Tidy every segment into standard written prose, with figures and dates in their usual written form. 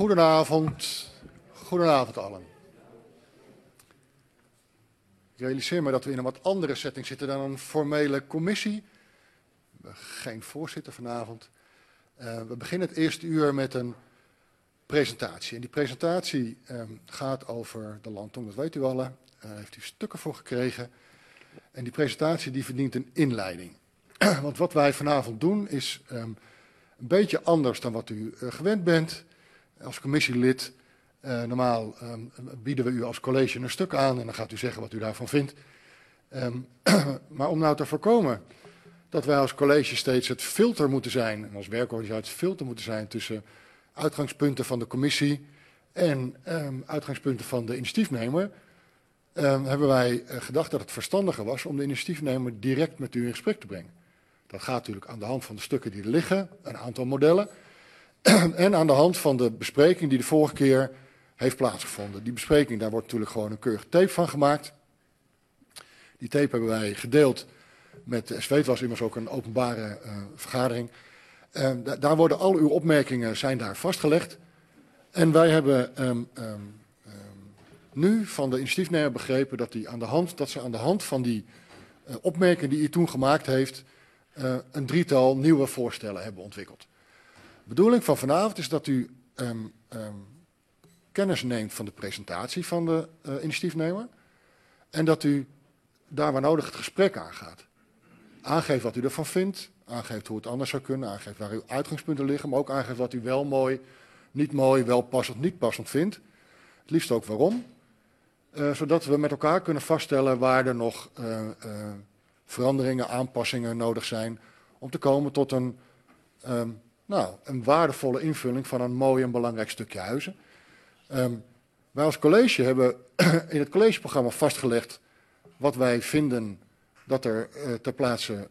Goedenavond. Goedenavond allen. Ik realiseer me dat we in een wat andere setting zitten dan een formele commissie. We hebben geen voorzitter vanavond. We beginnen het eerste uur met een presentatie. En die presentatie gaat over de landtong, dat weet u al. Daar heeft u stukken voor gekregen. En die presentatie die verdient een inleiding. Want wat wij vanavond doen is een beetje anders dan wat u gewend bent. Als commissielid, normaal bieden we u als college een stuk aan en dan gaat u zeggen wat u daarvan vindt. Maar om nou te voorkomen dat wij als college steeds het filter moeten zijn, en als werkorganisatie het filter moeten zijn tussen uitgangspunten van de commissie en uitgangspunten van de initiatiefnemer, hebben wij gedacht dat het verstandiger was om de initiatiefnemer direct met u in gesprek te brengen. Dat gaat natuurlijk aan de hand van de stukken die er liggen, een aantal modellen, en aan de hand van de bespreking die de vorige keer heeft plaatsgevonden. Die bespreking, daar wordt natuurlijk gewoon een keurige tape van gemaakt. Die tape hebben wij gedeeld met de SV, het was immers ook een openbare vergadering. Daar worden al uw opmerkingen zijn daar vastgelegd. En wij hebben nu van de initiatiefnemer begrepen dat ze aan de hand van die opmerkingen die u toen gemaakt heeft, een drietal nieuwe voorstellen hebben ontwikkeld. De bedoeling van vanavond is dat u kennis neemt van de presentatie van de initiatiefnemer en dat u daar waar nodig het gesprek aangaat. Aangeeft wat u ervan vindt, aangeeft hoe het anders zou kunnen, aangeeft waar uw uitgangspunten liggen, maar ook aangeeft wat u wel mooi, niet mooi, wel passend, niet passend vindt. Het liefst ook waarom. Zodat we met elkaar kunnen vaststellen waar er nog veranderingen, aanpassingen nodig zijn om te komen tot een waardevolle invulling van een mooi en belangrijk stukje huizen. Wij als college hebben in het collegeprogramma vastgelegd wat wij vinden dat er ter plaatse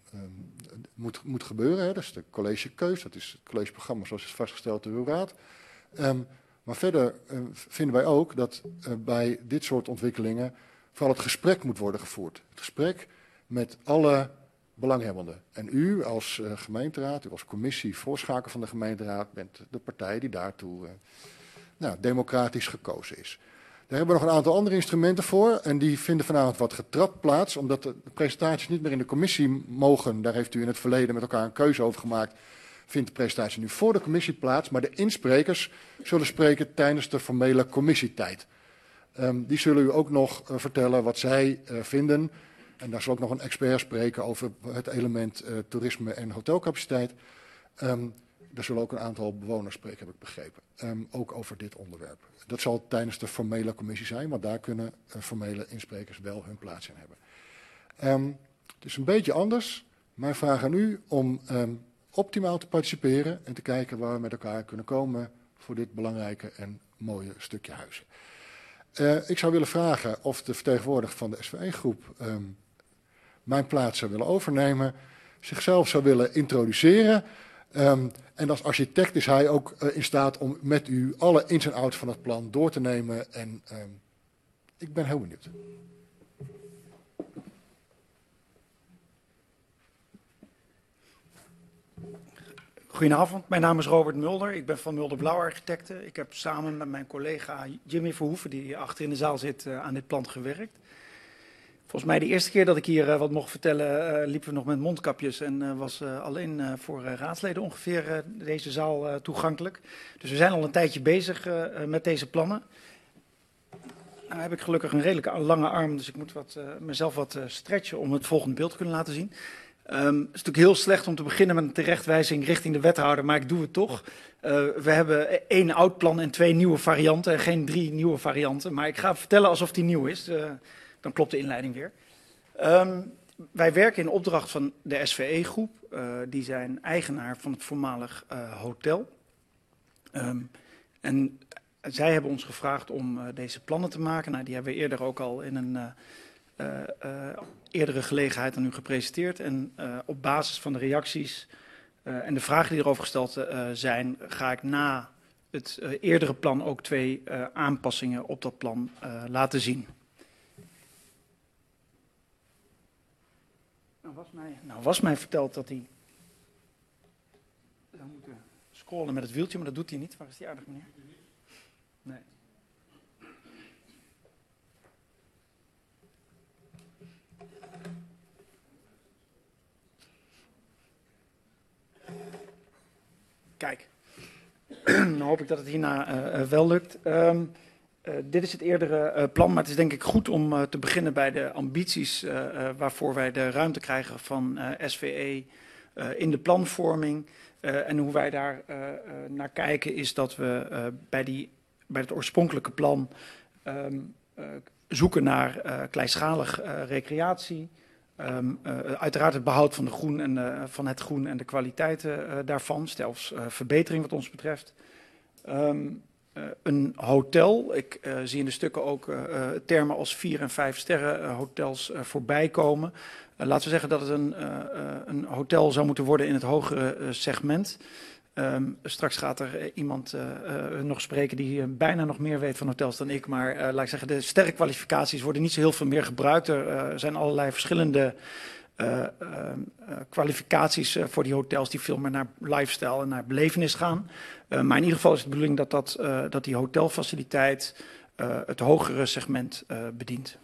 moet gebeuren. Hè. Dat is de collegekeus, dat is het collegeprogramma zoals is vastgesteld door uw raad. Maar verder vinden wij ook dat bij dit soort ontwikkelingen vooral het gesprek moet worden gevoerd. Het gesprek met alle belanghebbenden. En u als gemeenteraad, u als commissie voorschakel van de gemeenteraad, bent de partij die daartoe democratisch gekozen is. Daar hebben we nog een aantal andere instrumenten voor en die vinden vanavond wat getrapt plaats, omdat de presentaties niet meer in de commissie mogen. Daar heeft u in het verleden met elkaar een keuze over gemaakt. Vindt de presentatie nu voor de commissie plaats, maar de insprekers zullen spreken tijdens de formele commissietijd. Die zullen u ook nog vertellen wat zij vinden. En daar zal ook nog een expert spreken over het element toerisme en hotelcapaciteit. Daar zullen ook een aantal bewoners spreken, heb ik begrepen. Ook over dit onderwerp. Dat zal tijdens de formele commissie zijn, want daar kunnen formele insprekers wel hun plaats in hebben. Het is een beetje anders. Mijn vraag aan u om optimaal te participeren en te kijken waar we met elkaar kunnen komen voor dit belangrijke en mooie stukje huizen. Ik zou willen vragen of de vertegenwoordiger van de SVE-groep mijn plaats zou willen overnemen, zichzelf zou willen introduceren. En als architect is hij ook in staat om met u alle ins en outs van het plan door te nemen. En ik ben heel benieuwd. Goedenavond, mijn naam is Robert Mulder. Ik ben van Mulder Blauw Architecten. Ik heb samen met mijn collega Jimmy Verhoeven, die hier achter in de zaal zit, aan dit plan gewerkt. Volgens mij de eerste keer dat ik hier wat mocht vertellen, liepen we nog met mondkapjes en was alleen voor raadsleden ongeveer deze zaal toegankelijk. Dus we zijn al een tijdje bezig met deze plannen. Nou heb ik gelukkig een redelijk lange arm, dus ik moet mezelf wat stretchen om het volgende beeld te kunnen laten zien. Het is natuurlijk heel slecht om te beginnen met een terechtwijzing richting de wethouder, maar ik doe het toch. We hebben 1 oud plan en 2 nieuwe varianten en geen 3 nieuwe varianten. Maar ik ga vertellen alsof die nieuw is. Dan klopt de inleiding weer. Wij werken in opdracht van de SVE-groep. Die zijn eigenaar van het voormalig hotel. En zij hebben ons gevraagd om deze plannen te maken. Nou, die hebben we eerder ook al in een eerdere gelegenheid aan u gepresenteerd. En op basis van de reacties en de vragen die erover gesteld zijn, ga ik na het eerdere plan ook 2 aanpassingen op dat plan laten zien. Nou was mij verteld dat die zou moeten scrollen met het wieltje, maar dat doet hij niet. Waar is die aardig, meneer? Nee. Kijk, dan hoop ik dat het hierna wel lukt. Dit is het eerdere plan, maar het is denk ik goed om te beginnen bij de ambities waarvoor wij de ruimte krijgen van SVE in de planvorming. En hoe wij daar naar kijken is dat we bij het oorspronkelijke plan zoeken naar kleinschalig recreatie. Uiteraard het behoud van, van het groen en de kwaliteiten daarvan, zelfs verbetering wat ons betreft. Een hotel, ik zie in de stukken ook termen als 4 en 5 sterren hotels voorbij komen. Laten we zeggen dat het een hotel zou moeten worden in het hogere segment. Straks gaat er iemand nog spreken die bijna nog meer weet van hotels dan ik. Maar laat ik zeggen, de sterrenkwalificaties worden niet zo heel veel meer gebruikt. Er zijn allerlei verschillende kwalificaties voor die hotels die veel meer naar lifestyle en naar belevenis gaan. Maar in ieder geval is het de bedoeling dat die hotelfaciliteit het hogere segment bedient.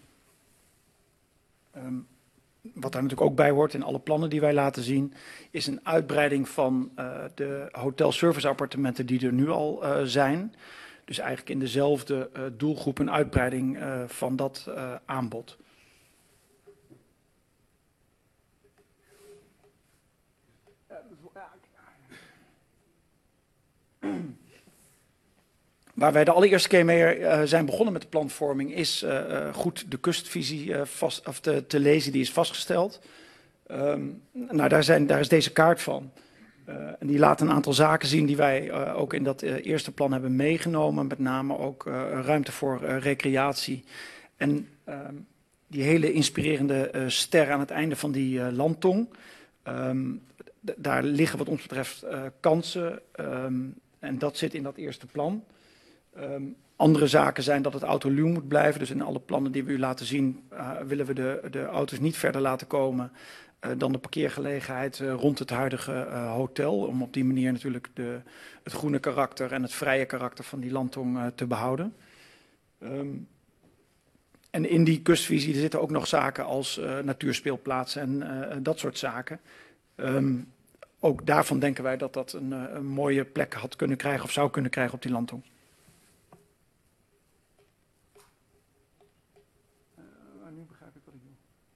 Wat daar natuurlijk ook bij hoort in alle plannen die wij laten zien, is een uitbreiding van de hotelserviceappartementen die er nu al zijn. Dus eigenlijk in dezelfde doelgroep een uitbreiding van dat aanbod. Waar wij de allereerste keer mee zijn begonnen met de planvorming is goed de kustvisie te lezen, die is vastgesteld. Nou, daar is deze kaart van. En die laat een aantal zaken zien die wij ook in dat eerste plan hebben meegenomen. Met name ook ruimte voor recreatie. En die hele inspirerende ster aan het einde van die landtong. Daar liggen wat ons betreft kansen. En dat zit in dat eerste plan. Andere zaken zijn dat het autoluw moet blijven. Dus in alle plannen die we u laten zien, willen we de auto's niet verder laten komen dan de parkeergelegenheid rond het huidige hotel. Om op die manier natuurlijk het groene karakter en het vrije karakter van die landtong te behouden. En in die kustvisie zitten ook nog zaken als natuurspeelplaatsen en dat soort zaken. Ook daarvan denken wij dat dat een mooie plek had kunnen krijgen of zou kunnen krijgen op die landtong. Nu begrijp ik wat ik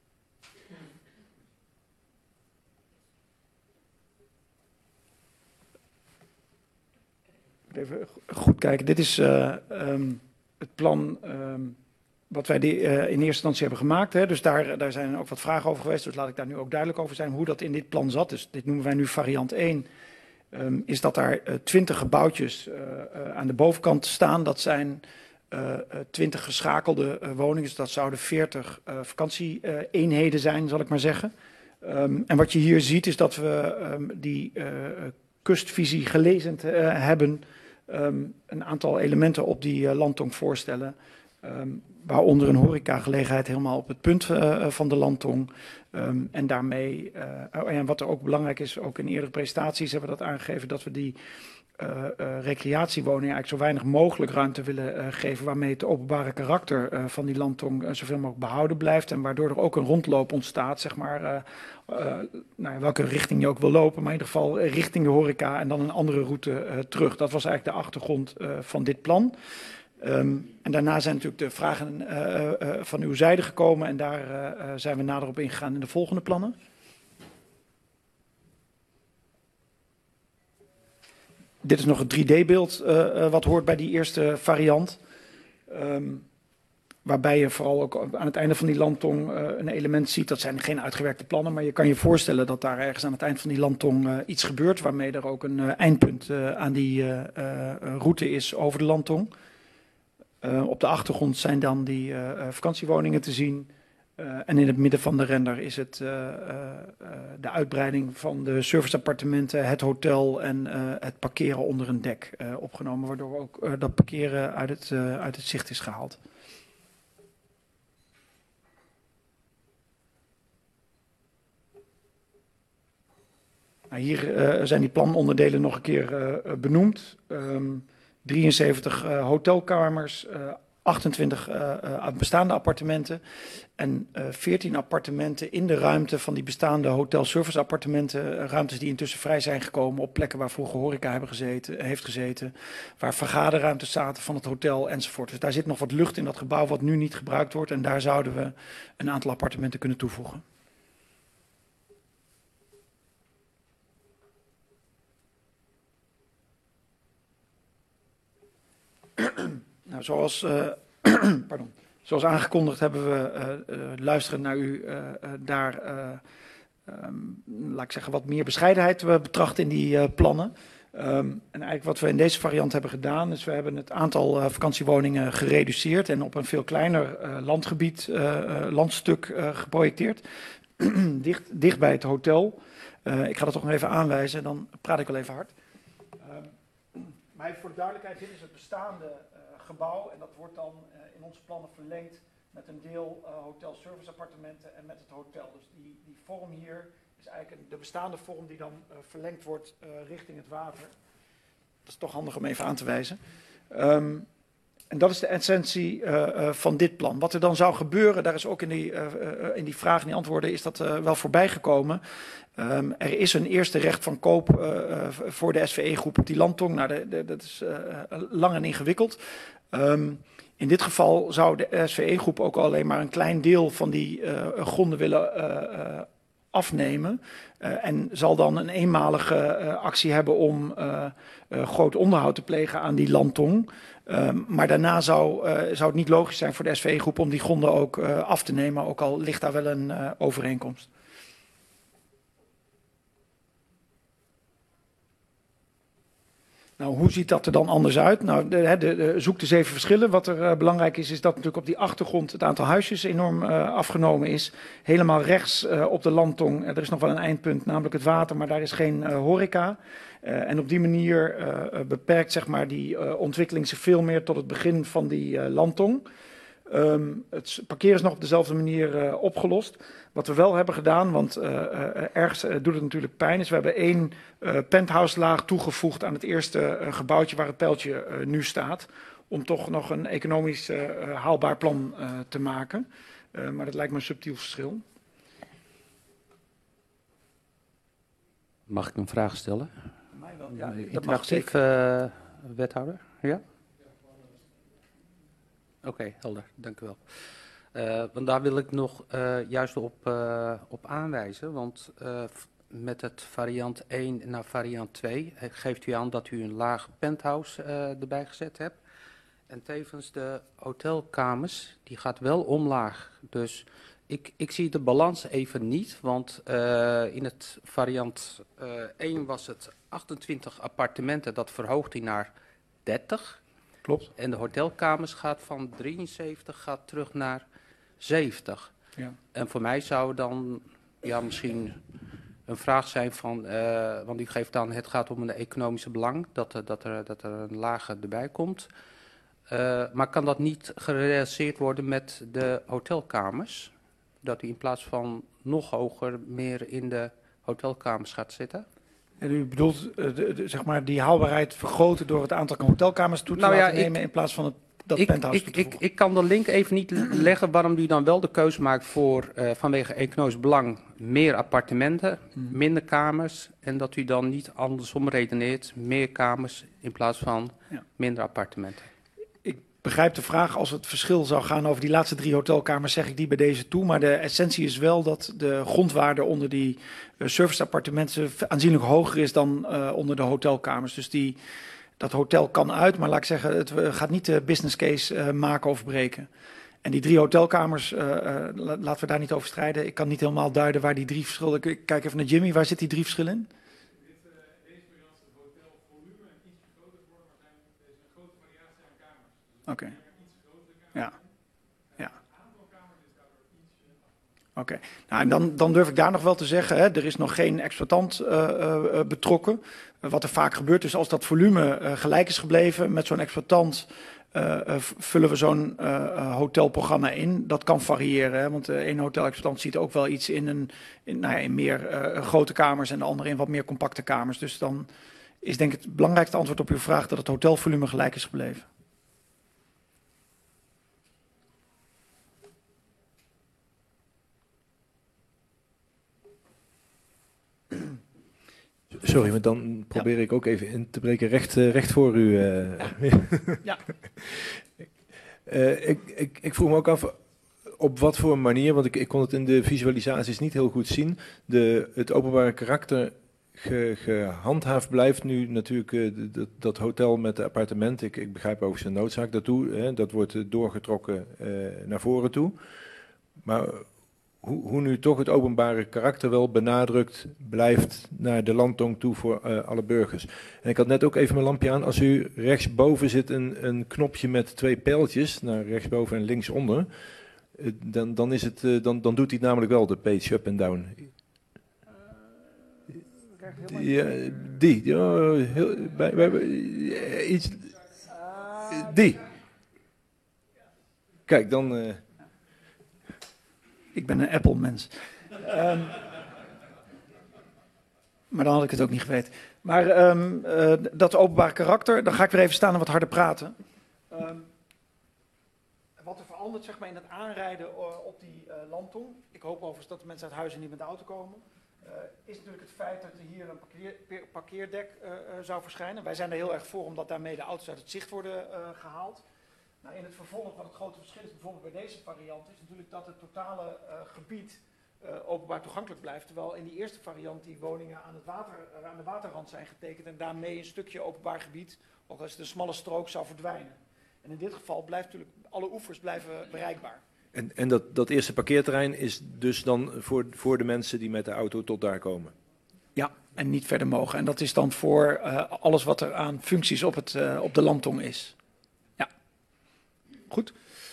wil. Even goed kijken. Dit is het plan wat wij in eerste instantie hebben gemaakt. Hè. Dus daar zijn ook wat vragen over geweest. Dus laat ik daar nu ook duidelijk over zijn hoe dat in dit plan zat. Dus dit noemen wij nu variant 1. Is dat daar 20 gebouwtjes aan de bovenkant staan. Dat zijn 20 geschakelde woningen. Dus dat zouden 40 vakantieeenheden zijn, zal ik maar zeggen. En wat je hier ziet is dat we die kustvisie gelezen hebben. Een aantal elementen op die landtong voorstellen. Waaronder een horecagelegenheid helemaal op het punt van de landtong. En daarmee, en wat er ook belangrijk is, ook in eerdere presentaties hebben we dat aangegeven, dat we die recreatiewoningen eigenlijk zo weinig mogelijk ruimte willen geven, waarmee het openbare karakter van die landtong zoveel mogelijk behouden blijft. En waardoor er ook een rondloop ontstaat, zeg maar, nou, in welke richting je ook wil lopen, maar in ieder geval richting de horeca en dan een andere route terug. Dat was eigenlijk de achtergrond van dit plan. En daarna zijn natuurlijk de vragen van uw zijde gekomen en daar zijn we nader op ingegaan in de volgende plannen. Dit is nog een 3D-beeld wat hoort bij die eerste variant. Waarbij je vooral ook aan het einde van die landtong een element ziet. Dat zijn geen uitgewerkte plannen, maar je kan je voorstellen dat daar ergens aan het eind van die landtong iets gebeurt. Waarmee er ook een eindpunt aan die route is over de landtong. Op de achtergrond zijn dan die vakantiewoningen te zien. En in het midden van de render is het de uitbreiding van de serviceappartementen, het hotel en het parkeren onder een dek opgenomen. Waardoor ook dat parkeren uit het zicht is gehaald. Nou, hier zijn die planonderdelen nog een keer benoemd. 73 hotelkamers, 28 bestaande appartementen en 14 appartementen in de ruimte van die bestaande hotel-service appartementen. Ruimtes die intussen vrij zijn gekomen op plekken waar vroeger horeca heeft gezeten. Waar vergaderruimtes zaten van het hotel enzovoort. Dus daar zit nog wat lucht in dat gebouw wat nu niet gebruikt wordt. En daar zouden we een aantal appartementen kunnen toevoegen. Nou, zoals aangekondigd hebben we luisteren naar u daar, laat ik zeggen, wat meer bescheidenheid betracht in die plannen. En eigenlijk wat we in deze variant hebben gedaan, is we hebben het aantal vakantiewoningen gereduceerd en op een veel kleiner landstuk geprojecteerd. dicht bij het hotel. Ik ga dat toch nog even aanwijzen, dan praat ik wel even hard. Maar even voor de duidelijkheid, dit is het bestaande gebouw en dat wordt dan in onze plannen verlengd met een deel hotel-service appartementen en met het hotel. Dus die vorm hier is eigenlijk de bestaande vorm die dan verlengd wordt richting het water. Dat is toch handig om even aan te wijzen. En dat is de essentie van dit plan. Wat er dan zou gebeuren, daar is ook in die vragen en die antwoorden is dat wel voorbij gekomen. Er is een eerste recht van koop voor de SVE-groep op die landtong. Nou, dat is lang en ingewikkeld. In dit geval zou de SVE-groep ook alleen maar een klein deel van die gronden willen afnemen. En zal dan een eenmalige actie hebben om groot onderhoud te plegen aan die landtong. Maar daarna zou het niet logisch zijn voor de SVE-groep om die gronden ook af te nemen, ook al ligt daar wel een overeenkomst. Nou, hoe ziet dat er dan anders uit? Nou, zoek de 7 verschillen. Wat er belangrijk is dat natuurlijk op die achtergrond het aantal huisjes enorm afgenomen is. Helemaal rechts op de landtong, er is nog wel een eindpunt, namelijk het water, maar daar is geen horeca. En op die manier beperkt zeg maar, die ontwikkeling zich veel meer tot het begin van die landtong. Het parkeren is nog op dezelfde manier opgelost. Wat we wel hebben gedaan, want ergens doet het natuurlijk pijn, is we hebben 1 penthouse-laag toegevoegd aan het eerste gebouwtje waar het pijltje nu staat. Om toch nog een economisch haalbaar plan te maken. Maar dat lijkt me een subtiel verschil. Mag ik een vraag stellen? Mij wel. Ja, dat mag zeker. Wethouder, ja? Oké, helder, dank u wel. Want daar wil ik nog juist op aanwijzen, want met het variant 1 naar variant 2 geeft u aan dat u een laag penthouse erbij gezet hebt. En tevens de hotelkamers, die gaat wel omlaag. Dus ik zie de balans even niet, want in het variant 1 was het 28 appartementen, dat verhoogt hij naar 30. Klopt. En de hotelkamers gaat van 73 terug naar 70. Ja. En voor mij zou dan misschien een vraag zijn van, want u geeft aan het gaat om een economische belang, dat er een lage erbij komt. Maar kan dat niet gerealiseerd worden met de hotelkamers? Dat u in plaats van nog hoger meer in de hotelkamers gaat zitten? En u bedoelt zeg maar die haalbaarheid vergroten door het aantal hotelkamers toe te laten nemen in plaats van dat penthouse toe te voegen? Ik kan de link even niet leggen waarom u dan wel de keuze maakt voor vanwege economisch belang meer appartementen, minder kamers. En dat u dan niet andersom redeneert, meer kamers in plaats van minder appartementen. Ik begrijp de vraag, als het verschil zou gaan over die laatste 3 hotelkamers, zeg ik die bij deze toe. Maar de essentie is wel dat de grondwaarde onder die serviceappartementen aanzienlijk hoger is dan onder de hotelkamers. Dus dat hotel kan uit, maar laat ik zeggen, het gaat niet de business case maken of breken. En die 3 hotelkamers, laten we daar niet over strijden. Ik kan niet helemaal duiden waar die 3 verschillen. Ik kijk even naar Jimmy, waar zit die 3 verschillen in? Oké. Ja. Ja. Oké. Nou, en dan durf ik daar nog wel te zeggen, hè, er is nog geen exploitant betrokken. Wat er vaak gebeurt is als dat volume gelijk is gebleven met zo'n exploitant, vullen we zo'n hotelprogramma in. Dat kan variëren, hè, want één hotelexploitant ziet ook wel iets in meer grote kamers en de andere in wat meer compacte kamers. Dus dan is denk ik het belangrijkste antwoord op uw vraag dat het hotelvolume gelijk is gebleven. Sorry, maar dan probeer ik ook even in te breken recht voor u. Ja. Ik vroeg me ook af op wat voor manier, want ik kon het in de visualisaties niet heel goed zien, het openbare karakter gehandhaafd blijft nu natuurlijk dat hotel met de appartementen. Ik begrijp overigens de noodzaak daartoe, hè, dat wordt doorgetrokken naar voren toe. Maar hoe nu toch het openbare karakter wel benadrukt blijft naar de landtong toe voor alle burgers. En ik had net ook even mijn lampje aan. Als u rechtsboven zit een knopje met 2 pijltjes, naar rechtsboven en linksonder, dan doet hij het namelijk wel, de page up en down. Ja, die. Ja, iets. Die. Kijk, dan. Ik ben een Apple-mens. Maar dan had ik het ook niet geweten. Maar dat openbare karakter, dan ga ik weer even staan en wat harder praten. Wat er verandert zeg maar, in het aanrijden op die landtong. Ik hoop overigens dat de mensen uit huizen niet met de auto komen. Is natuurlijk het feit dat er hier een parkeerdek zou verschijnen. Wij zijn er heel erg voor, omdat daarmee de auto's uit het zicht worden gehaald. Nou, in het vervolg, wat het grote verschil is bijvoorbeeld bij deze variant, is natuurlijk dat het totale gebied openbaar toegankelijk blijft. Terwijl in die eerste variant die woningen aan de waterrand zijn getekend en daarmee een stukje openbaar gebied, ook als het een smalle strook, zou verdwijnen. En in dit geval blijft natuurlijk, alle oevers blijven bereikbaar. En dat eerste parkeerterrein is dus dan voor de mensen die met de auto tot daar komen? Ja, en niet verder mogen. En dat is dan voor alles wat er aan functies op de landtong is. Ja. Goed.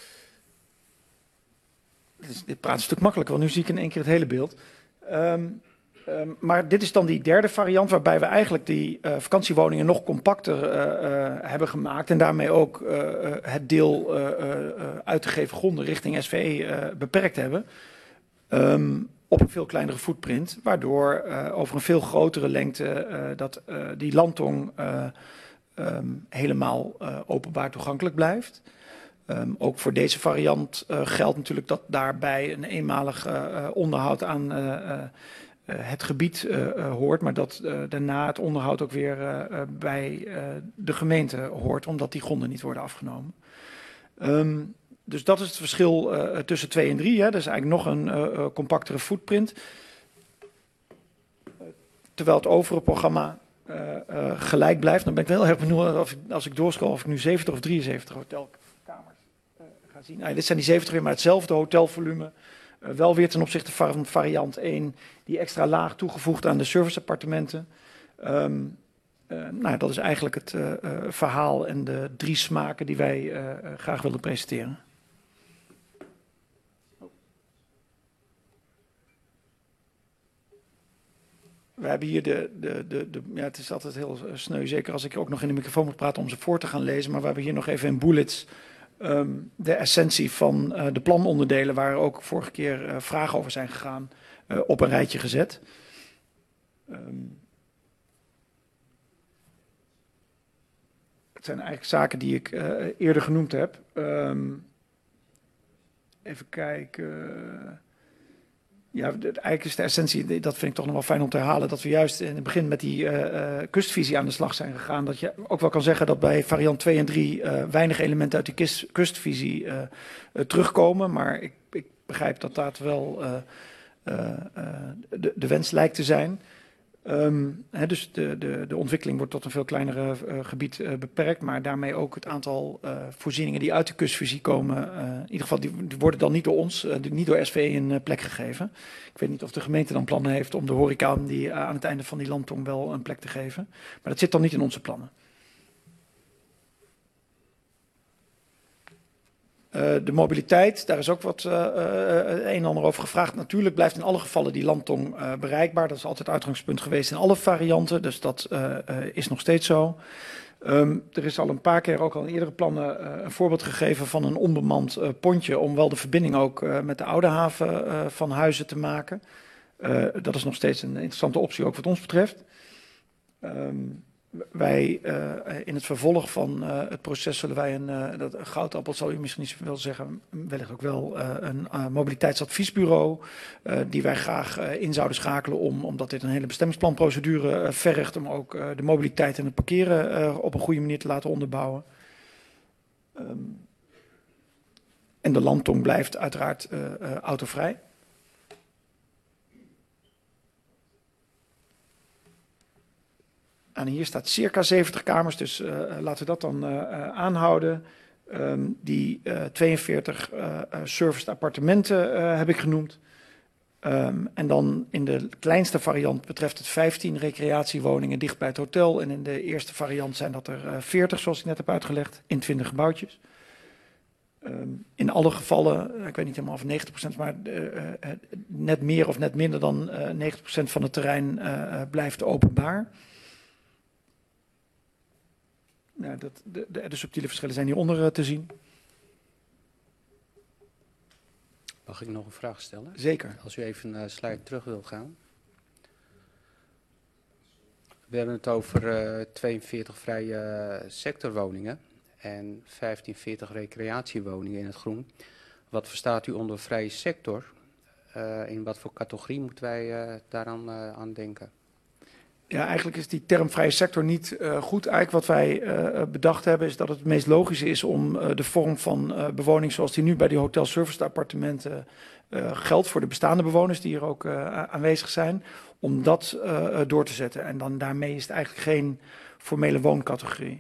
Dit praat een stuk makkelijker, want nu zie ik in één keer het hele beeld. Maar dit is dan die derde variant, waarbij we eigenlijk die vakantiewoningen nog compacter hebben gemaakt. En daarmee ook het deel uit te geven gronden richting SVE beperkt hebben. Op een veel kleinere footprint, waardoor over een veel grotere lengte die landtong helemaal openbaar toegankelijk blijft. Ook voor deze variant geldt natuurlijk dat daarbij een eenmalig onderhoud aan het gebied hoort, maar dat daarna het onderhoud ook weer bij de gemeente hoort, omdat die gronden niet worden afgenomen. Dus dat is het verschil tussen 2 en 3. Hè. Dat is eigenlijk nog een compactere footprint. Terwijl het overige programma gelijk blijft. Dan ben ik wel heel erg benieuwd als ik doorscroll of ik nu 70 of 73 hotelkamers ga zien. Nou, dit zijn die 70 weer, maar hetzelfde hotelvolume. Wel weer ten opzichte van variant 1, die extra laag toegevoegd aan de serviceappartementen. Nou, dat is eigenlijk het verhaal en de 3 smaken die wij graag willen presenteren. We hebben hier ja, het is altijd heel sneu, zeker als ik ook nog in de microfoon moet praten om ze voor te gaan lezen. Maar we hebben hier nog even in bullets de essentie van de planonderdelen, waar ook vorige keer vragen over zijn gegaan, op een rijtje gezet. Het zijn eigenlijk zaken die ik eerder genoemd heb. Even kijken. Ja, eigenlijk is de essentie, dat vind ik toch nog wel fijn om te herhalen, dat we juist in het begin met die kustvisie aan de slag zijn gegaan. Dat je ook wel kan zeggen dat bij variant 2 en 3 weinig elementen uit die kustvisie terugkomen. Maar ik begrijp dat dat wel de wens lijkt te zijn. Dus de ontwikkeling wordt tot een veel kleinere gebied beperkt, maar daarmee ook het aantal voorzieningen die uit de kustvisie komen, in ieder geval die worden dan niet door ons, niet door SVE een plek gegeven. Ik weet niet of de gemeente dan plannen heeft om de horeca aan het einde van die landtong wel een plek te geven, maar dat zit dan niet in onze plannen. De mobiliteit, daar is ook wat een en ander over gevraagd. Natuurlijk blijft in alle gevallen die landtong bereikbaar. Dat is altijd uitgangspunt geweest in alle varianten, dus dat is nog steeds zo. Er is al een paar keer, ook al in eerdere plannen, een voorbeeld gegeven van een onbemand pontje om wel de verbinding ook met de oude haven van Huizen te maken. Dat is nog steeds een interessante optie, ook wat ons betreft. Wij in het vervolg van het proces zullen wij dat Goudappel zal u misschien niet wel zeggen, wellicht ook wel een mobiliteitsadviesbureau die wij graag in zouden schakelen omdat dit een hele bestemmingsplanprocedure vergt om ook de mobiliteit en het parkeren op een goede manier te laten onderbouwen. En de landtong blijft uiteraard autovrij. En hier staat circa 70 kamers, dus laten we dat dan aanhouden. Die 42 serviced appartementen heb ik genoemd. En dan in de kleinste variant betreft het 15 recreatiewoningen dicht bij het hotel. En in de eerste variant zijn dat er 40, zoals ik net heb uitgelegd, in 20 gebouwtjes. In alle gevallen, ik weet niet helemaal of 90%, maar net meer of net minder dan 90% van het terrein blijft openbaar. Nou, de subtiele verschillen zijn hieronder te zien. Mag ik nog een vraag stellen? Zeker. Als u even een slide terug wil gaan. We hebben het over 42 vrije sectorwoningen en 1540 recreatiewoningen in het groen. Wat verstaat u onder vrije sector? In wat voor categorie moeten wij daaraan aan denken? Ja, eigenlijk is die term vrije sector niet goed. Eigenlijk wat wij bedacht hebben is dat het meest logisch is om de vorm van bewoning zoals die nu bij die hotel-serviced appartementen geldt voor de bestaande bewoners die hier ook aanwezig zijn, om dat door te zetten. En dan daarmee is het eigenlijk geen formele wooncategorie.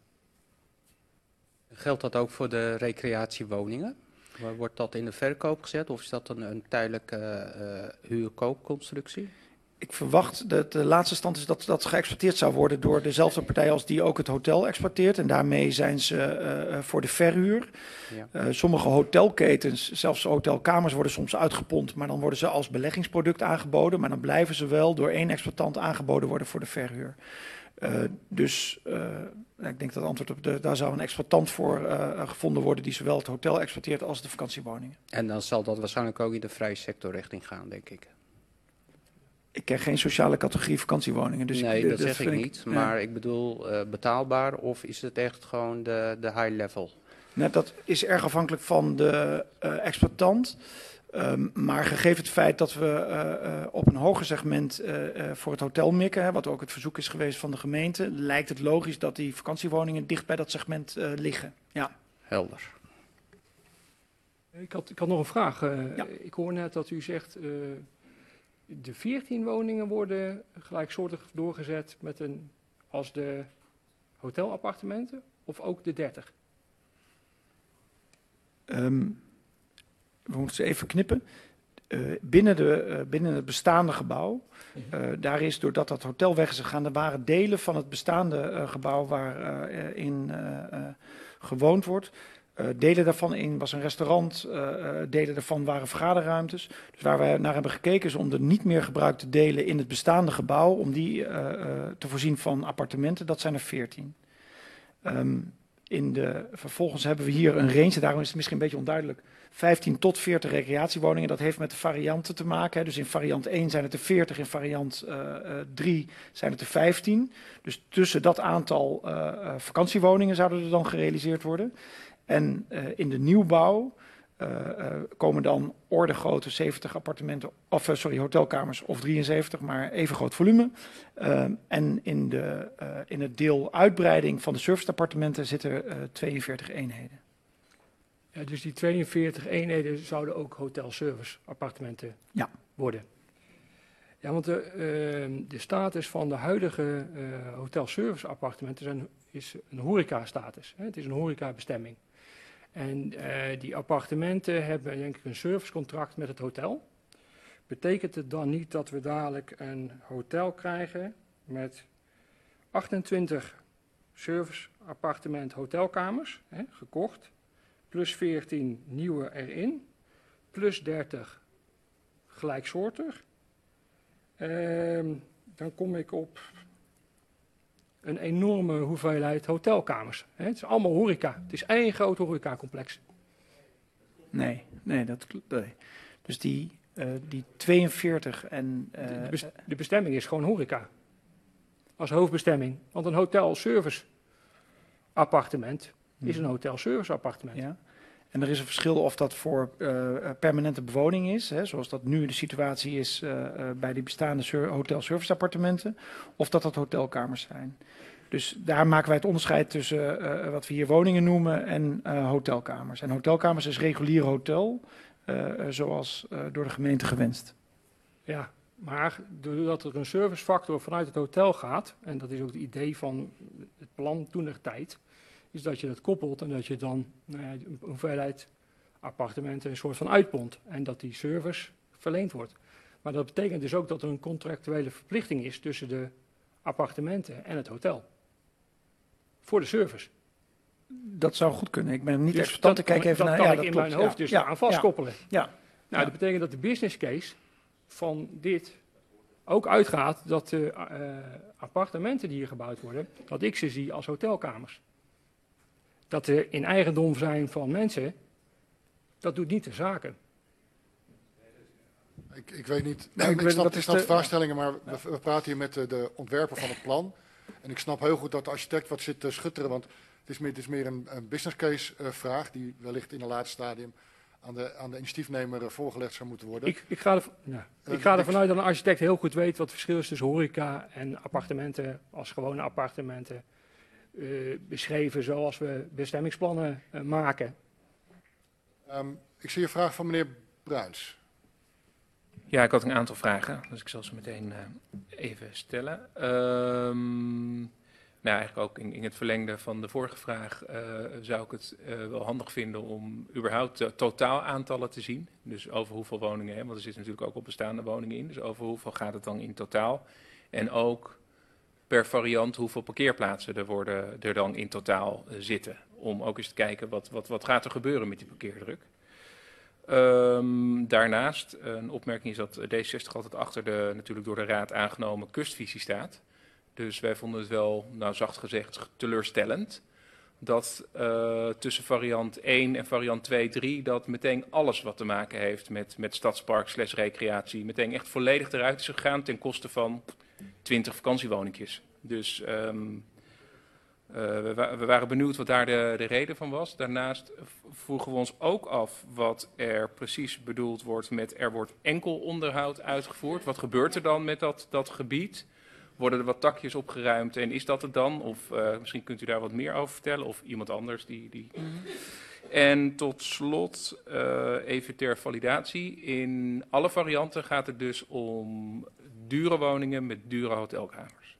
Geldt dat ook voor de recreatiewoningen? Wordt dat in de verkoop gezet of is dat een tijdelijke huurkoopconstructie? Ik verwacht dat de laatste stand is dat dat geëxploiteerd zou worden door dezelfde partij als die ook het hotel exploiteert. En daarmee zijn ze voor de verhuur. Ja. Sommige hotelketens, zelfs hotelkamers, worden soms uitgepompt, maar dan worden ze als beleggingsproduct aangeboden. Maar dan blijven ze wel door één exploitant aangeboden worden voor de verhuur. Ik denk dat het antwoord op daar zou een exploitant voor gevonden worden die zowel het hotel exploiteert als de vakantiewoningen. En dan zal dat waarschijnlijk ook in de vrije sectorrichting gaan, denk ik. Ik ken geen sociale categorie vakantiewoningen. Dus nee, dat zeg ik niet. Maar ik bedoel betaalbaar of is het echt gewoon de high level? Nou, dat is erg afhankelijk van de exploitant. Maar gegeven het feit dat we op een hoger segment voor het hotel mikken, wat ook het verzoek is geweest van de gemeente, lijkt het logisch dat die vakantiewoningen dicht bij dat segment liggen. Ja. Helder. Ik had nog een vraag. Ja. Ik hoor net dat u zegt de 14 woningen worden gelijksoortig doorgezet als de hotelappartementen of ook de 30? We moeten ze even knippen. Binnen het bestaande gebouw, daar is doordat dat hotel weg is gegaan, er waren delen van het bestaande gebouw waarin gewoond wordt. Delen daarvan was een restaurant, delen daarvan waren vergaderruimtes. Dus waar wij naar hebben gekeken is om de niet meer gebruikte delen in het bestaande gebouw, om die te voorzien van appartementen. Dat zijn er 14. Vervolgens hebben we hier een range, daarom is het misschien een beetje onduidelijk, 15 tot 40 recreatiewoningen. Dat heeft met de varianten te maken. Hè. Dus in variant 1 zijn het er 40, in variant 3 zijn het er 15. Dus tussen dat aantal vakantiewoningen zouden er dan gerealiseerd worden. En in de nieuwbouw komen dan ordegrootte 70 appartementen, hotelkamers of 73, maar even groot volume. En in het deel uitbreiding van de serviced appartementen zitten 42 eenheden. Ja, dus die 42 eenheden zouden ook hotelservice appartementen worden? Ja, want de status van de huidige hotelservice appartementen is een horeca-status. Het is een horecabestemming. En die appartementen hebben denk ik een servicecontract met het hotel. Betekent het dan niet dat we dadelijk een hotel krijgen met 28 service appartement hotelkamers, gekocht, plus 14 nieuwe erin, plus 30 gelijksoortig. Dan kom ik op een enorme hoeveelheid hotelkamers. Het is allemaal horeca. Het is één groot horecacomplex. Nee. Dus die 42 en... De bestemming is gewoon horeca. Als hoofdbestemming. Want een hotel-service appartement is een hotel-service appartement. Ja. En er is een verschil of dat voor permanente bewoning is, hè, zoals dat nu de situatie is bij die bestaande hotel-service appartementen, of dat hotelkamers zijn. Dus daar maken wij het onderscheid tussen wat we hier woningen noemen en hotelkamers. En hotelkamers is regulier hotel, zoals door de gemeente gewenst. Ja, maar doordat er een servicefactor vanuit het hotel gaat, en dat is ook het idee van het plan toentertijd, is dat je dat koppelt en dat je dan een hoeveelheid appartementen een soort van uitpont. En dat die service verleend wordt. Maar dat betekent dus ook dat er een contractuele verplichting is tussen de appartementen en het hotel. Voor de service. Dat zou goed kunnen. Ik ben niet Dus expertant. Ik kijk even naar. Dat kan Ja, ik in klopt. mijn hoofd dus aan vastkoppelen. Ja. Nou, dat betekent dat de business case van dit ook uitgaat dat de appartementen die hier gebouwd worden, dat ik ze zie als hotelkamers. Dat ze in eigendom zijn van mensen, dat doet niet de zaken. Ik weet niet, Nou, ik snap de de vraagstellingen, maar we praten hier met de ontwerper van het plan. En ik snap heel goed dat de architect wat zit te schutteren, want het is meer een business case vraag die wellicht in een laatste stadium aan de initiatiefnemer voorgelegd zou moeten worden. Ik ga ervan uit dat een architect heel goed weet wat het verschil is tussen horeca en appartementen als gewone appartementen. Beschreven zoals we bestemmingsplannen maken. Ik zie een vraag van meneer Bruins. Ja, ik had een aantal vragen, dus ik zal ze meteen even stellen. Nou, eigenlijk ook in het verlengde van de vorige vraag zou ik het wel handig vinden om überhaupt de totaalaantallen te zien. Dus over hoeveel woningen, hè, want er zitten natuurlijk ook op bestaande woningen in. Dus over hoeveel gaat het dan in totaal. En ook per variant hoeveel parkeerplaatsen er dan in totaal zitten. Om ook eens te kijken wat gaat er gebeuren met die parkeerdruk. Daarnaast, een opmerking is dat D66 altijd achter de natuurlijk door de Raad aangenomen kustvisie staat. Dus wij vonden het wel, nou zacht gezegd, teleurstellend dat tussen variant 1 en variant 2, 3, dat meteen alles wat te maken heeft met stadspark / recreatie, meteen echt volledig eruit is gegaan ten koste van 20 vakantiewoningjes. Dus we waren benieuwd wat daar de reden van was. Daarnaast vroegen we ons ook af wat er precies bedoeld wordt met er wordt enkel onderhoud uitgevoerd. Wat gebeurt er dan met dat gebied? Worden er wat takjes opgeruimd en is dat het dan? Of misschien kunt u daar wat meer over vertellen of iemand anders die... En tot slot, even ter validatie, in alle varianten gaat het dus om dure woningen met dure hotelkamers.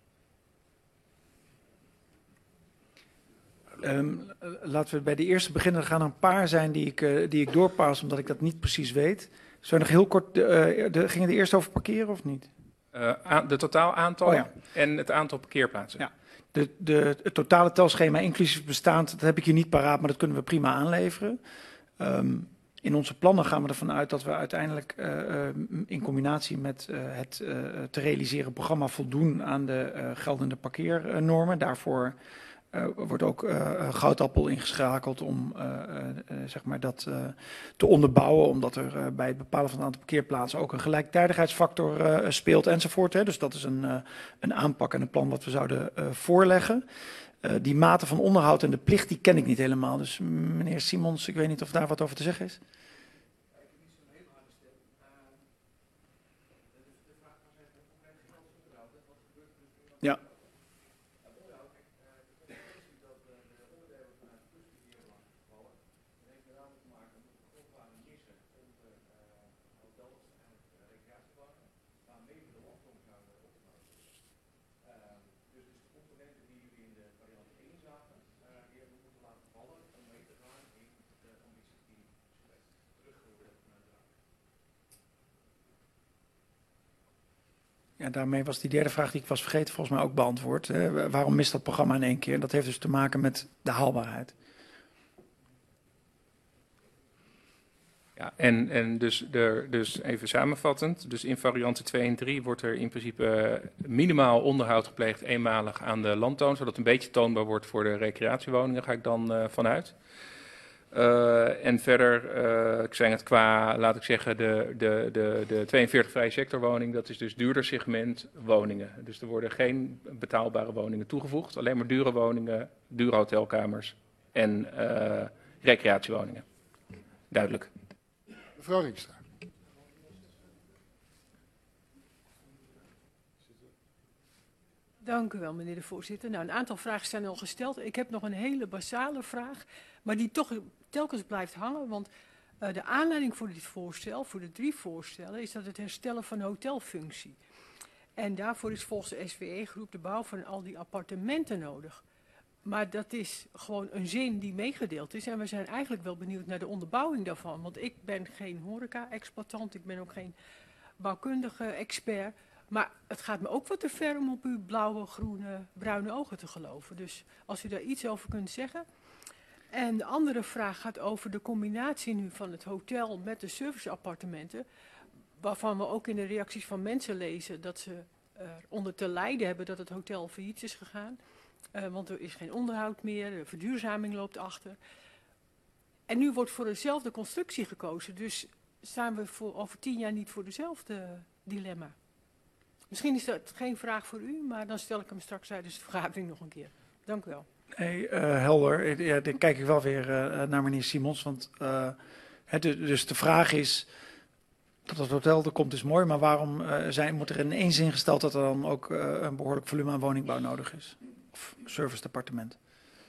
Laten we bij de eerste beginnen. Er gaan er een paar zijn die ik doorpaas, omdat ik dat niet precies weet. Zou je nog heel kort, gingen de eerste over parkeren of niet? De totaal aantal en het aantal parkeerplaatsen. Ja. Het totale telschema, inclusief bestaand, dat heb ik hier niet paraat, maar dat kunnen we prima aanleveren. In onze plannen gaan we ervan uit dat we uiteindelijk in combinatie met het te realiseren programma voldoen aan de geldende parkeernormen. Daarvoor wordt ook Goudappel ingeschakeld om zeg maar dat te onderbouwen, omdat er bij het bepalen van het aantal parkeerplaatsen ook een gelijktijdigheidsfactor speelt enzovoort. Hè. Dus dat is een aanpak en een plan wat we zouden voorleggen. Die mate van onderhoud en de plicht, die ken ik niet helemaal. Dus meneer Simons, ik weet niet of daar wat over te zeggen is. Ja. Ja, daarmee was die derde vraag die ik was vergeten volgens mij ook beantwoord. Waarom mist dat programma in één keer? Dat heeft dus te maken met de haalbaarheid. Ja, en dus even samenvattend. Dus in varianten 2 en 3 wordt er in principe minimaal onderhoud gepleegd eenmalig aan de landtoon, zodat het een beetje toonbaar wordt voor de recreatiewoningen, ga ik dan vanuit. En verder, ik zei het qua, laat ik zeggen, de 42 vrije sectorwoning, dat is dus duurder segment woningen. Dus er worden geen betaalbare woningen toegevoegd, alleen maar dure woningen, dure hotelkamers en recreatiewoningen. Duidelijk. Mevrouw Rienstra. Dank u wel, meneer de voorzitter. Nou, een aantal vragen zijn al gesteld. Ik heb nog een hele basale vraag, maar die toch telkens blijft hangen. Want de aanleiding voor dit voorstel, voor de 3 voorstellen, is dat het herstellen van hotelfunctie. En daarvoor is volgens de SWE-groep de bouw van al die appartementen nodig. Maar dat is gewoon een zin die meegedeeld is. En we zijn eigenlijk wel benieuwd naar de onderbouwing daarvan. Want ik ben geen horeca-exploitant, ik ben ook geen bouwkundige expert. Maar het gaat me ook wat te ver om op uw blauwe, groene, bruine ogen te geloven. Dus als u daar iets over kunt zeggen. En de andere vraag gaat over de combinatie nu van het hotel met de serviceappartementen. Waarvan we ook in de reacties van mensen lezen dat ze onder te lijden hebben dat het hotel failliet is gegaan. Want er is geen onderhoud meer, de verduurzaming loopt achter. En nu wordt voor dezelfde constructie gekozen. Dus staan we over 10 jaar niet voor dezelfde dilemma. Misschien is dat geen vraag voor u, maar dan stel ik hem straks tijdens de vergadering nog een keer. Dank u wel. Nee, helder. Ja, dan kijk ik wel weer naar meneer Simons. Want dus de vraag is, dat het hotel er komt is mooi, maar waarom moet er in één zin gesteld dat er dan ook een behoorlijk volume aan woningbouw nodig is? Of serviceappartement?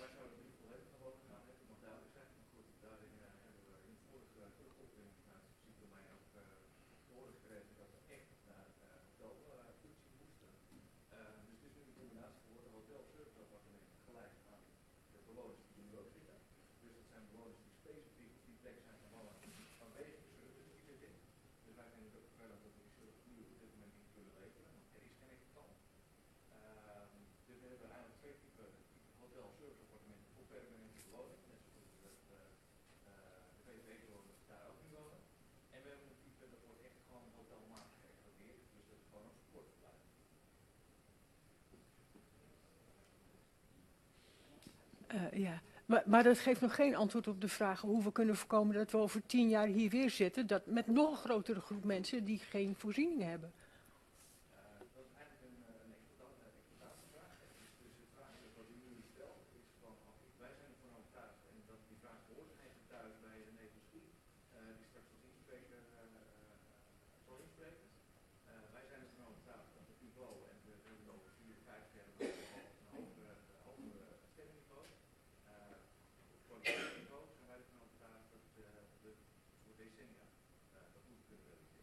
Ja, maar dat geeft nog geen antwoord op de vraag hoe we kunnen voorkomen dat we over 10 jaar hier weer zitten, dat met nog een grotere groep mensen die geen voorziening hebben. Dat is eigenlijk een exploitatievraag. Dus de vraag wat u nu stelt is van, wij zijn ervan overtuigd en dat die vraag hoort eigenlijk thuis bij de Nederlandse die straks als inspreker zal inspreken. Wij zijn ervan overtuigd dat het niveau, en we hebben het over 4, 5 jaar een hoger stemmingniveau, kwaliteitsniveau, zijn wij ervan overtuigd dat we voor decennia dat moet kunnen realiseren.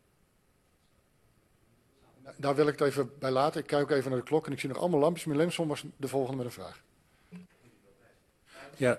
Daar wil ik het even bij laten. Ik kijk ook even naar de klok en ik zie nog allemaal lampjes. Meneer Lemson was de volgende met een vraag. Ja.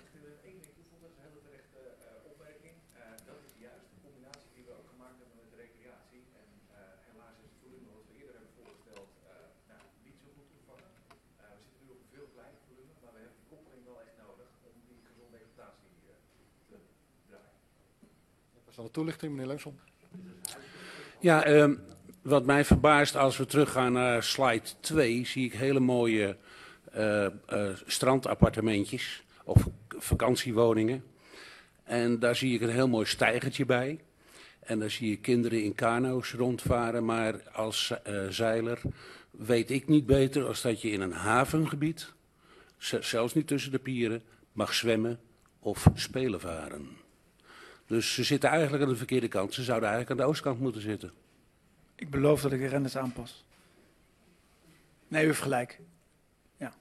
Dat is juist de combinatie die we ook gemaakt hebben met de recreatie. En helaas is het volume wat we eerder hebben voorgesteld niet zo goed toevallig. We zitten nu op een veel kleiner volume, maar we hebben die koppeling wel echt nodig om die gezonde exploitatie te draaien. Dat is dan de toelichting, meneer Lemson. Ja, wat mij verbaast als we teruggaan naar slide 2, zie ik hele mooie strandappartementjes of vakantiewoningen. En daar zie ik een heel mooi steigertje bij. En daar zie je kinderen in kano's rondvaren. Maar als zeiler weet ik niet beter als dat je in een havengebied, zelfs niet tussen de pieren, mag zwemmen of spelen varen. Dus ze zitten eigenlijk aan de verkeerde kant. Ze zouden eigenlijk aan de oostkant moeten zitten. Ik beloof dat ik de renders aanpas. Nee, u heeft gelijk. Ja.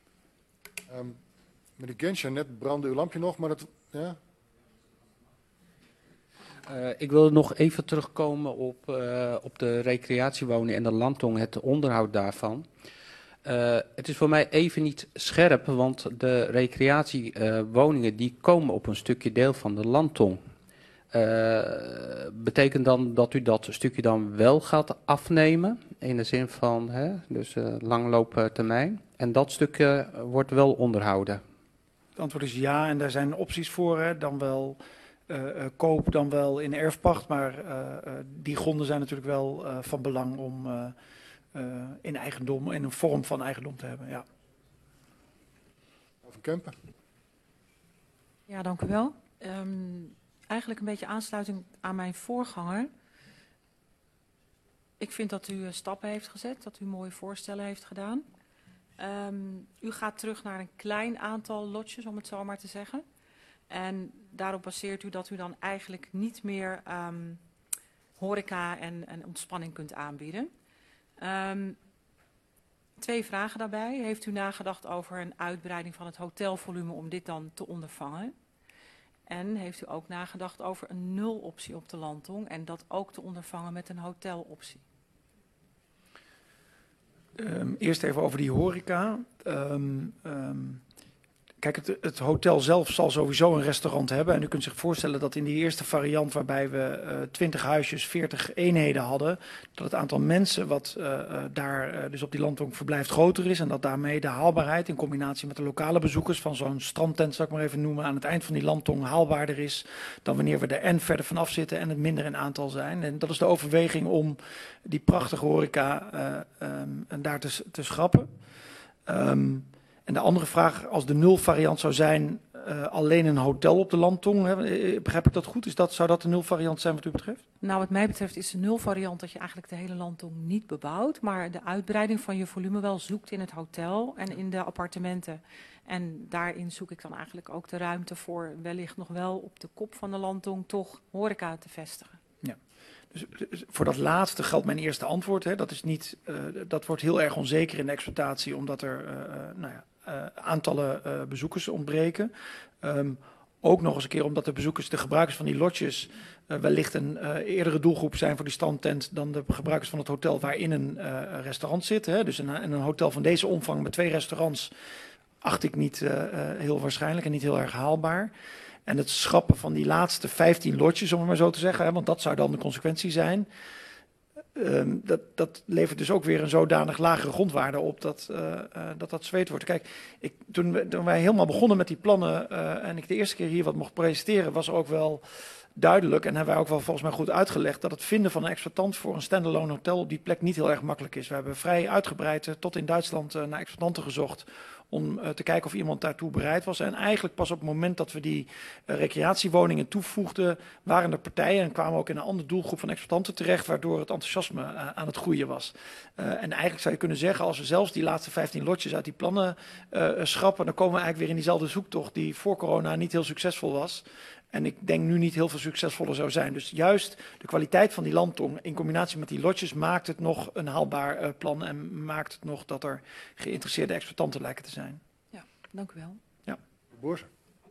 Meneer Genscher, net brandde uw lampje nog, maar dat... Ja? Ik wil nog even terugkomen op de recreatiewoning en de landtong, het onderhoud daarvan. Het is voor mij even niet scherp, want de recreatiewoningen die komen op een stukje deel van de landtong. Betekent dan dat u dat stukje dan wel gaat afnemen, in de zin van dus langlooptermijn, en dat stukje wordt wel onderhouden? Het antwoord is ja, en daar zijn opties voor, dan wel koop dan wel in erfpacht, maar die gronden zijn natuurlijk wel van belang om in eigendom, in een vorm van eigendom te hebben. Ja. Van Kempen. Ja, dank u wel. Eigenlijk een beetje aansluiting aan mijn voorganger. Ik vind dat u stappen heeft gezet, dat u mooie voorstellen heeft gedaan. U gaat terug naar een klein aantal lotjes, om het zo maar te zeggen. En daarop baseert u dat u dan eigenlijk niet meer horeca en ontspanning kunt aanbieden. 2 vragen daarbij. Heeft u nagedacht over een uitbreiding van het hotelvolume om dit dan te ondervangen? En heeft u ook nagedacht over een nuloptie op de landtong en dat ook te ondervangen met een hoteloptie? Eerst even over die horeca. Kijk, het hotel zelf zal sowieso een restaurant hebben. En u kunt zich voorstellen dat in die eerste variant, waarbij we 20 huisjes, 40 eenheden hadden, dat het aantal mensen wat daar dus op die landtong verblijft groter is. En dat daarmee de haalbaarheid in combinatie met de lokale bezoekers van zo'n strandtent, zal ik maar even noemen, aan het eind van die landtong haalbaarder is dan wanneer we er en verder vanaf zitten en het minder in aantal zijn. En dat is de overweging om die prachtige horeca daar te schrappen. En de andere vraag, als de nulvariant zou zijn, alleen een hotel op de landtong, hè, begrijp ik dat goed? Zou dat de nulvariant zijn wat u betreft? Nou, wat mij betreft is de nulvariant dat je eigenlijk de hele landtong niet bebouwt, maar de uitbreiding van je volume wel zoekt in het hotel en in de appartementen. En daarin zoek ik dan eigenlijk ook de ruimte voor wellicht nog wel op de kop van de landtong toch horeca te vestigen. Ja. Dus voor dat laatste geldt mijn eerste antwoord. Hè. Dat wordt heel erg onzeker in de exploitatie, omdat er aantallen bezoekers ontbreken. Ook nog eens een keer omdat de gebruikers van die lotjes wellicht een eerdere doelgroep zijn voor die strandtent dan de gebruikers van het hotel waarin een restaurant zit. Hè. Dus een hotel van deze omvang met 2 restaurants acht ik niet heel waarschijnlijk en niet heel erg haalbaar. En het schrappen van die laatste 15 lotjes, om het maar zo te zeggen, hè, want dat zou dan de consequentie zijn. Dat levert dus ook weer een zodanig lagere grondwaarde op dat zweet wordt. Kijk, toen wij helemaal begonnen met die plannen en ik de eerste keer hier wat mocht presenteren, was er ook wel duidelijk, en hebben wij ook wel volgens mij goed uitgelegd, dat het vinden van een exploitant voor een standalone hotel op die plek niet heel erg makkelijk is. We hebben vrij uitgebreid tot in Duitsland naar exploitanten gezocht om te kijken of iemand daartoe bereid was. En eigenlijk pas op het moment dat we die recreatiewoningen toevoegden, waren er partijen en kwamen ook in een andere doelgroep van exploitanten terecht, waardoor het enthousiasme aan het groeien was. En eigenlijk zou je kunnen zeggen, als we zelfs die laatste 15 lotjes uit die plannen schrappen, dan komen we eigenlijk weer in diezelfde zoektocht die voor corona niet heel succesvol was. En ik denk nu niet heel veel succesvoller zou zijn. Dus juist de kwaliteit van die landtong in combinatie met die lotjes maakt het nog een haalbaar plan. En maakt het nog dat er geïnteresseerde exploitanten lijken te zijn. Ja, dank u wel. Ja. Boers.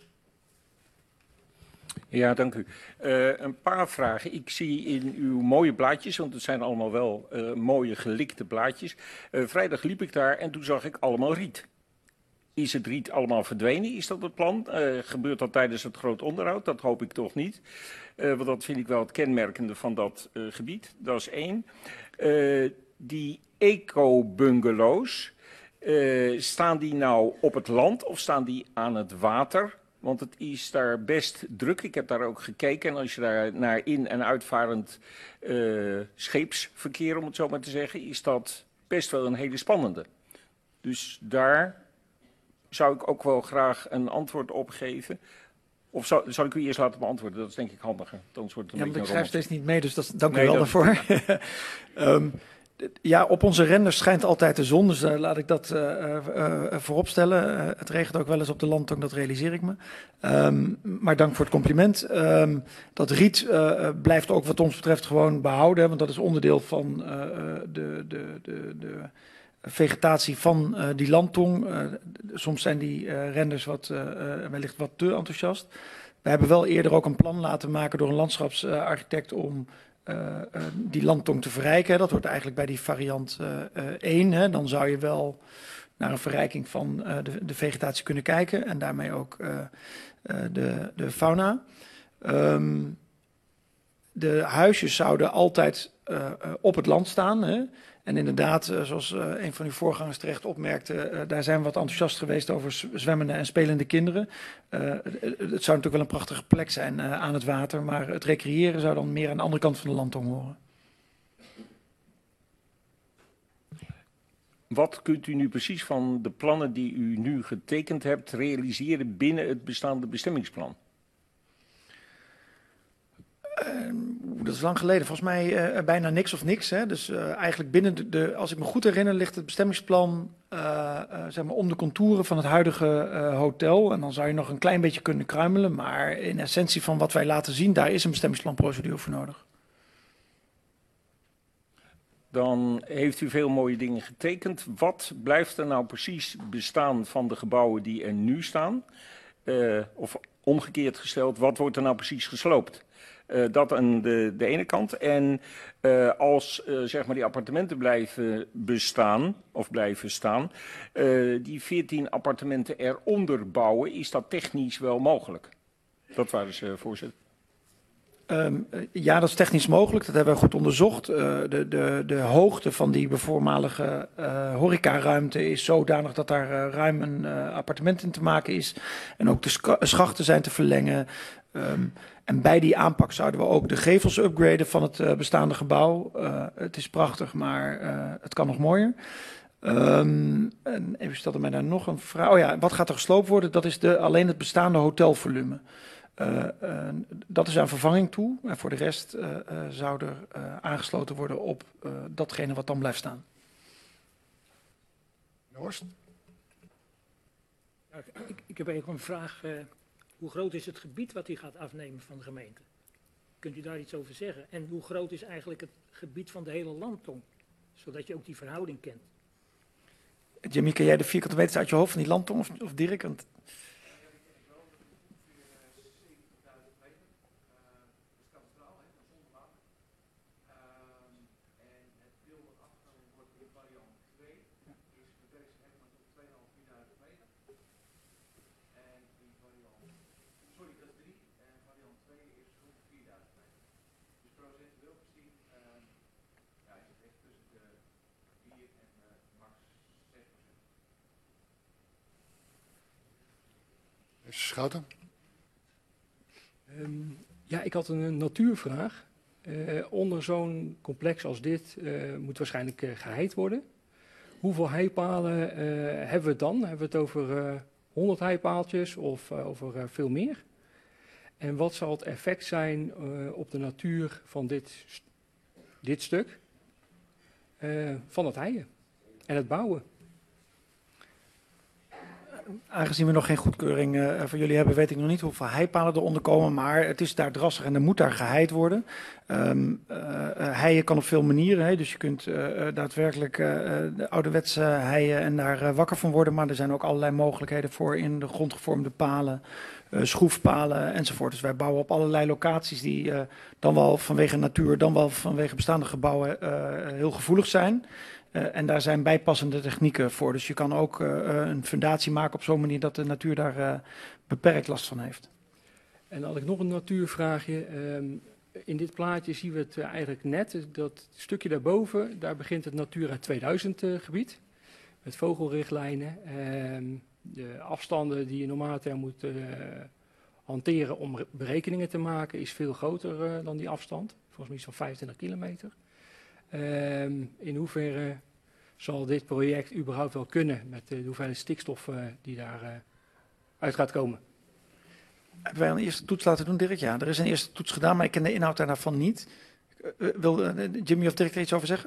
Ja, dank u. Een paar vragen. Ik zie in uw mooie blaadjes, want het zijn allemaal wel mooie gelikte blaadjes. Vrijdag liep ik daar en toen zag ik allemaal riet. Is het riet allemaal verdwenen? Is dat het plan? Gebeurt dat tijdens het groot onderhoud? Dat hoop ik toch niet. Want dat vind ik wel het kenmerkende van dat gebied. Dat is 1. Die eco-bungalows, staan die nou op het land of staan die aan het water? Want het is daar best druk. Ik heb daar ook gekeken. En als je daar naar in- en uitvarend scheepsverkeer, om het zo maar te zeggen, is dat best wel een hele spannende. Dus daar zou ik ook wel graag een antwoord op geven. Of zal ik u eerst laten beantwoorden? Dat is denk ik handiger. Anders wordt het een beetje ik schrijf steeds niet mee, dus dank u Nee, wel dat- daarvoor. Ja, op onze renders schijnt altijd de zon, dus laat ik dat voorop stellen. Het regent ook wel eens op de landtong, dat realiseer ik me. Maar dank voor het compliment. Dat riet blijft ook wat ons betreft gewoon behouden, hè, want dat is onderdeel van de vegetatie van die landtong. Soms zijn die renders wellicht wat te enthousiast. We hebben wel eerder ook een plan laten maken door een landschapsarchitect om die landtong te verrijken. Dat wordt eigenlijk bij die variant 1. Hè. Dan zou je wel naar een verrijking van de vegetatie kunnen kijken en daarmee ook de fauna. De huisjes zouden altijd op het land staan, hè. En inderdaad, zoals een van uw voorgangers terecht opmerkte, daar zijn we wat enthousiast geweest over zwemmende en spelende kinderen. Het zou natuurlijk wel een prachtige plek zijn aan het water, maar het recreëren zou dan meer aan de andere kant van de landtong horen. Wat kunt u nu precies van de plannen die u nu getekend hebt realiseren binnen het bestaande bestemmingsplan? Dat is lang geleden. Volgens mij bijna niks of niks. Hè. Dus eigenlijk binnen als ik me goed herinner, ligt het bestemmingsplan zeg maar om de contouren van het huidige hotel. En dan zou je nog een klein beetje kunnen kruimelen. Maar in essentie van wat wij laten zien, daar is een bestemmingsplanprocedure voor nodig. Dan heeft u veel mooie dingen getekend. Wat blijft er nou precies bestaan van de gebouwen die er nu staan? Of omgekeerd gesteld, wat wordt er nou precies gesloopt? Dat aan de ene kant. En als zeg maar die appartementen blijven bestaan, of blijven staan, die 14 appartementen eronder bouwen, is dat technisch wel mogelijk? Dat waren ze, voorzitter. Ja, dat is technisch mogelijk. Dat hebben we goed onderzocht. De hoogte van die voormalige horecaruimte is zodanig dat daar ruim een appartement in te maken is. En ook de schachten zijn te verlengen. En bij die aanpak zouden we ook de gevels upgraden van het bestaande gebouw. Het is prachtig, maar het kan nog mooier. En even stelde mij daar nog een vraag. Oh ja, wat gaat er gesloopt worden? Dat is alleen het bestaande hotelvolume. Dat is aan vervanging toe. En voor de rest zou er aangesloten worden op datgene wat dan blijft staan. Horst? Ja, ik heb eigenlijk een vraag. Hoe groot is het gebied wat u gaat afnemen van de gemeente? Kunt u daar iets over zeggen? En hoe groot is eigenlijk het gebied van de hele landtong? Zodat je ook die verhouding kent. Jimmy, ken jij de vierkante meters uit je hoofd van die landtong of Dirk? Want... Schouten? Ja, ik had een natuurvraag. Onder zo'n complex als dit moet waarschijnlijk geheid worden. Hoeveel heipalen hebben we het dan? Hebben we het over 100 heipaaltjes of over veel meer? En wat zal het effect zijn op de natuur van dit stuk van het heien en het bouwen? Aangezien we nog geen goedkeuring van jullie hebben, weet ik nog niet hoeveel heipalen eronder komen. Maar het is daar drassig en er moet daar geheid worden. Heien kan op veel manieren. Hè, dus je kunt daadwerkelijk de ouderwetse heien en daar wakker van worden. Maar er zijn ook allerlei mogelijkheden voor in de grondgevormde palen, schroefpalen enzovoort. Dus wij bouwen op allerlei locaties die dan wel vanwege natuur, dan wel vanwege bestaande gebouwen heel gevoelig zijn. En daar zijn bijpassende technieken voor. Dus je kan ook een fundatie maken op zo'n manier dat de natuur daar beperkt last van heeft. En dan had ik nog een natuurvraagje. In dit plaatje zien we het eigenlijk net. Dat stukje daarboven, daar begint het Natura 2000 gebied. Met vogelrichtlijnen. De afstanden die je normaal moet hanteren om berekeningen te maken is veel groter dan die afstand. Volgens mij zo'n 25 kilometer. In hoeverre zal dit project überhaupt wel kunnen met de hoeveelheid stikstof die daar uit gaat komen? Hebben wij een eerste toets laten doen, Dirk? Ja, er is een eerste toets gedaan, maar ik ken de inhoud daarvan niet. Wil Jimmy of Dirk er iets over zeggen?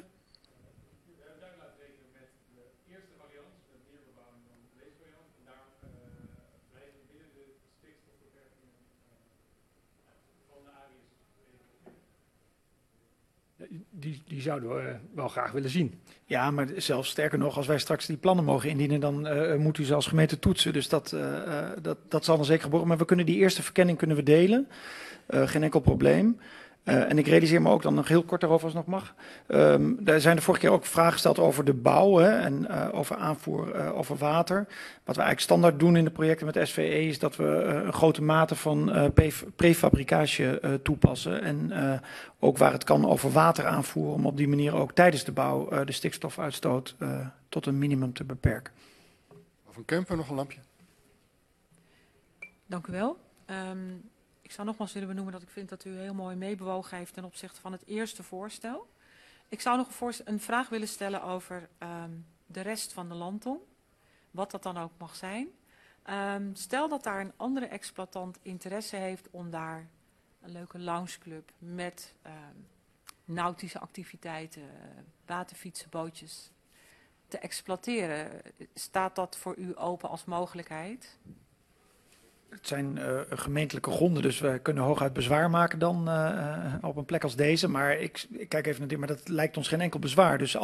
Die zouden we wel graag willen zien. Ja, maar zelfs sterker nog, als wij straks die plannen mogen indienen, dan moet u ze als gemeente toetsen. Dus dat zal dan zeker gebeuren. Maar we kunnen die eerste verkenning delen. Geen enkel probleem. En ik realiseer me ook dan nog heel kort daarover als het nog mag. Daar zijn de vorige keer ook vragen gesteld over de bouw en over aanvoer over water. Wat we eigenlijk standaard doen in de projecten met SVE is dat we een grote mate van prefabricage toepassen. En ook waar het kan over water aanvoeren om op die manier ook tijdens de bouw de stikstofuitstoot tot een minimum te beperken. Van Kempen nog een lampje. Dank u wel. Ik zou nogmaals willen benoemen dat ik vind dat u heel mooi meebewogen heeft ten opzichte van het eerste voorstel. Ik zou nog een vraag willen stellen over de rest van de landtong, wat dat dan ook mag zijn. Stel dat daar een andere exploitant interesse heeft om daar een leuke loungeclub met nautische activiteiten, waterfietsen, bootjes te exploiteren. Staat dat voor u open als mogelijkheid? Het zijn gemeentelijke gronden, dus we kunnen hooguit bezwaar maken dan op een plek als deze. Maar ik kijk even naar dit, maar dat lijkt ons geen enkel bezwaar. Dus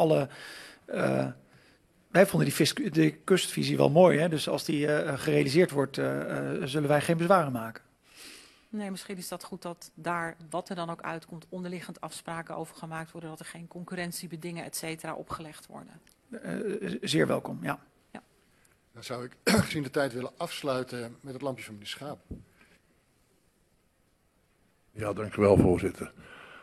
wij vonden die kustvisie wel mooi, hè? Dus als die gerealiseerd wordt, zullen wij geen bezwaren maken. Nee, misschien is dat goed dat daar, wat er dan ook uitkomt, onderliggend afspraken over gemaakt worden, dat er geen concurrentiebedingen, et cetera, opgelegd worden. Zeer welkom, ja. Dan zou ik gezien de tijd willen afsluiten met het lampje van meneer Schaap. Ja, dank u wel, voorzitter.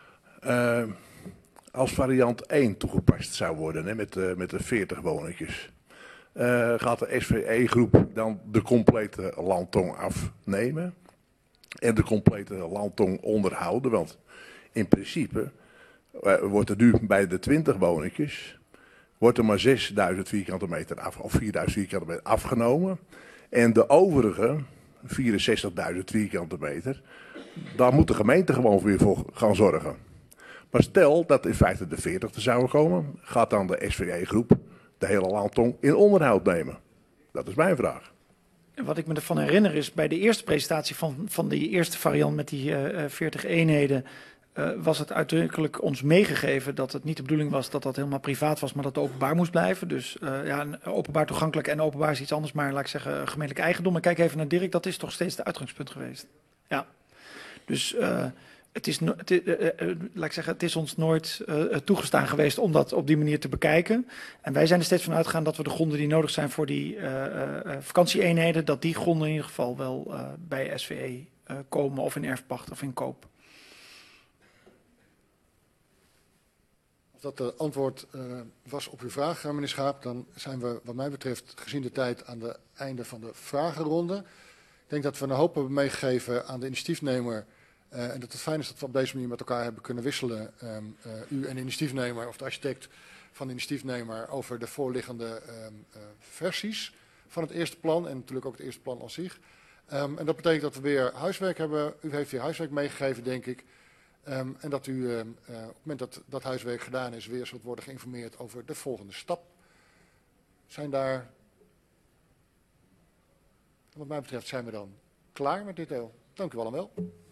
Als variant 1 toegepast zou worden, hè, met de 40 woningjes, gaat de SVE-groep dan de complete landtong afnemen en de complete landtong onderhouden? Want in principe wordt er nu bij de 20 woningjes wordt er maar 6.000 vierkante meter of 4.000 vierkante meter afgenomen. En de overige 64.000 vierkante meter, daar moet de gemeente gewoon weer voor gaan zorgen. Maar stel dat in feite de 40 er zouden komen, gaat dan de SVE-groep de hele landtong in onderhoud nemen? Dat is mijn vraag. Wat ik me ervan herinner is, bij de eerste presentatie van die eerste variant met die 40 eenheden, was het uitdrukkelijk ons meegegeven dat het niet de bedoeling was dat dat helemaal privaat was, maar dat het openbaar moest blijven. Dus openbaar toegankelijk en openbaar is iets anders, maar laat ik zeggen gemeentelijk eigendom. En kijk even naar Dirk, dat is toch steeds het uitgangspunt geweest. Ja, dus het is ons nooit toegestaan geweest om dat op die manier te bekijken. En wij zijn er steeds van uitgegaan dat we de gronden die nodig zijn voor die vakantieeenheden, dat die gronden in ieder geval wel bij SVE komen of in erfpacht of in koop. Als dat het antwoord was op uw vraag, meneer Schaap, dan zijn we wat mij betreft gezien de tijd aan het einde van de vragenronde. Ik denk dat we een hoop hebben meegegeven aan de initiatiefnemer. En dat het fijn is dat we op deze manier met elkaar hebben kunnen wisselen. U en de initiatiefnemer of de architect van de initiatiefnemer over de voorliggende versies van het eerste plan. En natuurlijk ook het eerste plan als zich. En dat betekent dat we weer huiswerk hebben. U heeft weer huiswerk meegegeven, denk ik. En dat u op het moment dat dat huiswerk gedaan is, weer zult worden geïnformeerd over de volgende stap. Zijn daar, wat mij betreft, zijn we dan klaar met dit deel. Dank u wel en wel.